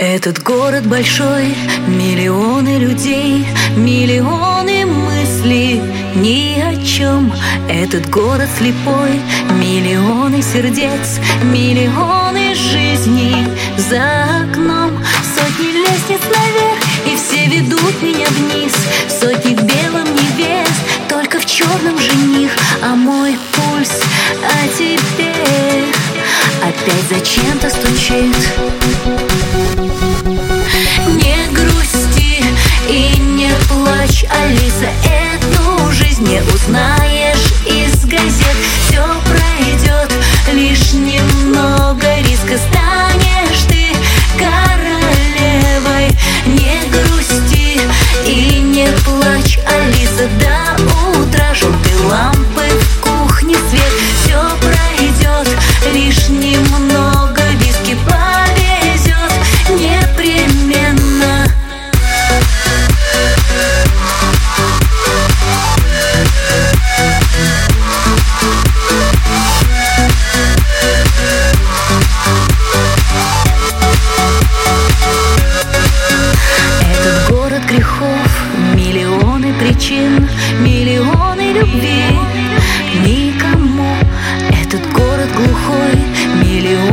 Этот город большой, миллионы людей, миллионы мыслей ни о чем. Этот город слепой, миллионы сердец, миллионы жизней за окном. Сотни лестниц наверх, и все ведут меня вниз. Сотни в белом невест, только в черном жених. А мой пульс о тебе опять зачем-то стучит. Не грусти и не плачь, Алиса, эту жизнь не узнаешь из газет. Все пройдет, лишь немного риска, станешь ты королевой. Не грусти и не плачь, Алиса, до утра желтой лампы в кухне свет. Все пройдет, лишь немного виски повезет непременно. Этот город грехов, миллионы причин, миллионы любви никому. Этот город глухой, миллионы